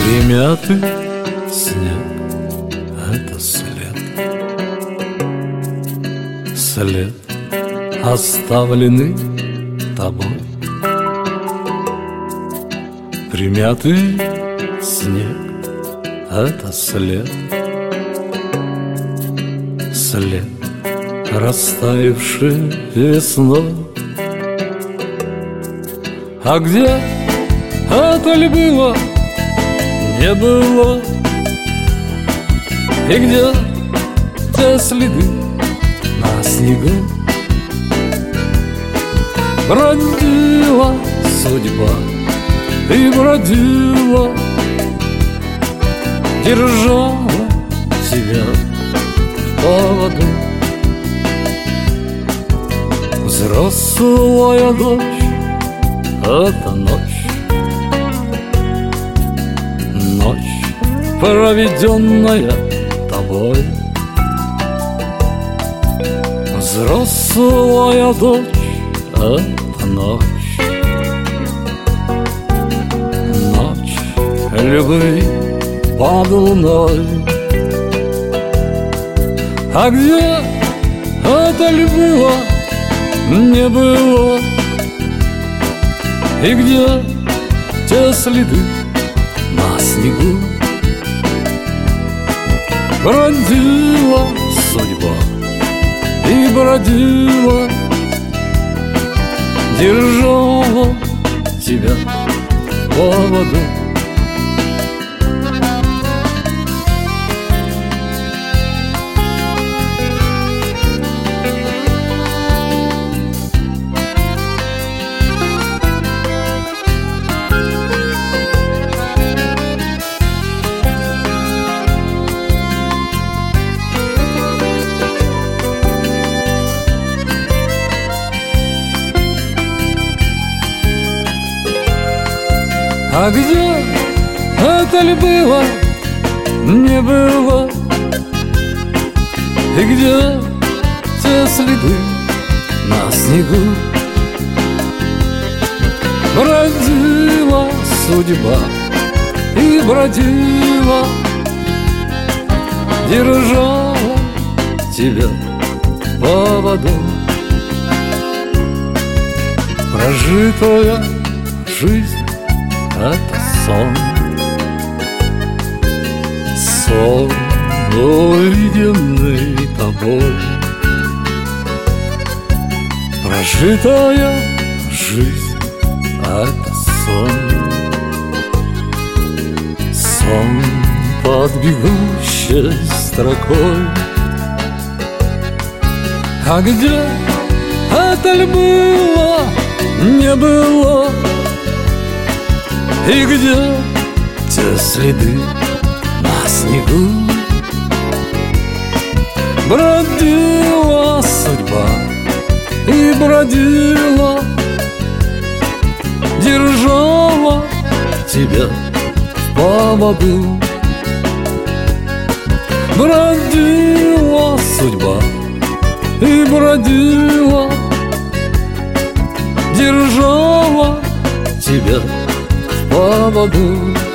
Примятый снег — это след, след, оставленный тобой. Примятый снег — это след, след, растаявший весной. А где это ли было, не было? И где те следы на снегу? Бродила судьба и бродила, держала тебя в поводу. Взрослая дочь — это ночь, ночь, проведенная тобой. Взрослая дочь — это ночь, ночь любви под луной. А где это ли было, не было? И где те следы на снегу? Бродила судьба и бродила, держала тебя в поводу. А где это ли было, не было? И где те следы на снегу? Бродила судьба и бродила, держала тебя в поводу. Прожитая жизнь — это сон, сон, увиденный тобой. Прожитая жизнь — это сон, сон под бегущей строкой. А где это ли было, не было? И где те следы на снегу? Бродила судьба и бродила, держала тебя в поводу. Бродила судьба и бродила, держала тебя в поводу.